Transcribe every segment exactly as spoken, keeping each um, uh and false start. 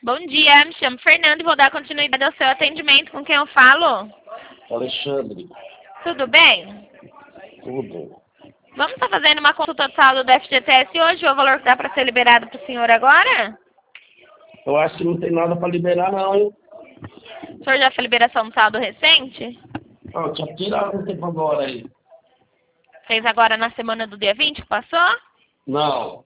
Bom dia, me chamo Fernando e vou dar continuidade ao seu atendimento. Com quem eu falo? Alexandre. Tudo bem? Tudo. Vamos estar fazendo uma consulta total do F G T S hoje, o valor que dá para ser liberado para o senhor agora? Eu acho que não tem nada para liberar não, hein? O senhor já fez liberação do saldo recente? Não, tinha tirado um tempo agora aí. Fez agora na semana do dia vinte que passou? Não.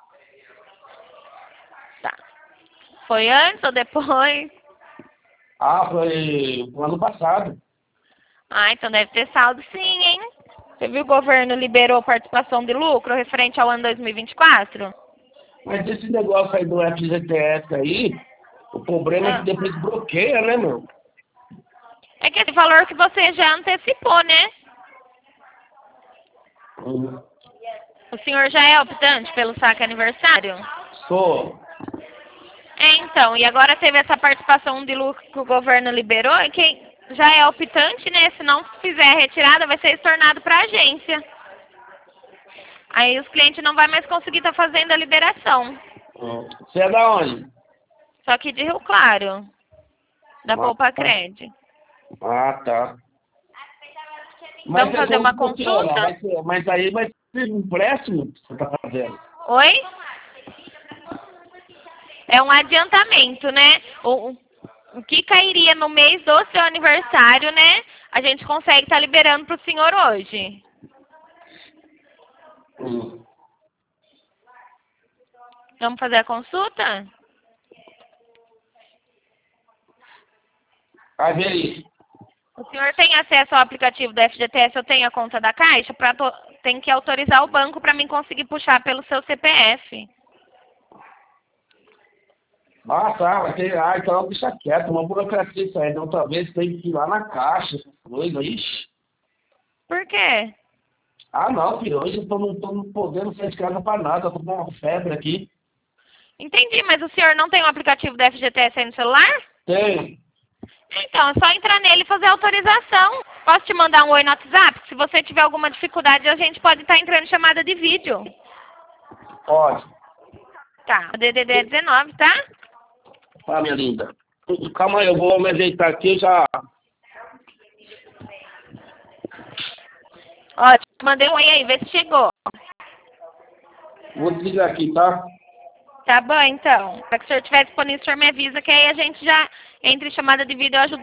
Tá. Foi antes ou depois? Ah, foi no ano passado. Ah, então deve ter saldo sim, hein? Você viu o governo liberou participação de lucro referente ao ano dois mil e vinte e quatro? Mas esse negócio aí do F G T S aí, o problema é que depois bloqueia, né, meu? É que esse valor que você já antecipou, né? Hum. O senhor já é optante pelo saque aniversário? Sou. É, então, e agora teve essa participação de lucro que o governo liberou, e quem já é optante, né, se não fizer a retirada, vai ser estornado para a agência. Aí os clientes não vão mais conseguir estar fazendo a liberação. Hum. Você é da onde? Só que de Rio Claro, da Ah, Poupa tá. Cred. Ah, tá. Vamos é fazer uma como funciona? consulta? Vai ser- mas aí vai ser um empréstimo que você tá fazendo. Oi? É um adiantamento, né? O, o- o que cairia no mês do seu aniversário, né? A gente consegue estar liberando para o senhor hoje. Hum. Vamos fazer a consulta? Vai ver aí. O senhor tem acesso ao aplicativo do F G T S? Eu tenho a conta da Caixa? Pra to... Tem que autorizar o banco para mim conseguir puxar pelo seu C P F. Ah, tá. Vai ter... Ah, então deixa quieto. Uma burocracia isso aí. Da outra vez tem que ir lá na caixa. Essas coisas. Ixi. Por quê? Ah, não, filho. Hoje eu tô, não tô não podendo sair de casa pra nada. Eu tô com uma febre aqui. Entendi, mas o senhor não tem o aplicativo do F G T S aí no celular? Tem. Então, é só entrar nele e fazer a autorização. Posso te mandar um oi no WhatsApp? Se você tiver alguma dificuldade, a gente pode estar entrando em chamada de vídeo. Pode. Tá, o D D D é dezenove, tá? Tá, minha linda. Calma aí, eu vou me ajeitar aqui já. Ótimo, mandei um oi aí, vê se chegou. Vou desligar aqui, tá? Tá bom, então. Para que o senhor estiver disponível, o senhor me avisa que aí a gente já entra em chamada de vídeo e eu ajudo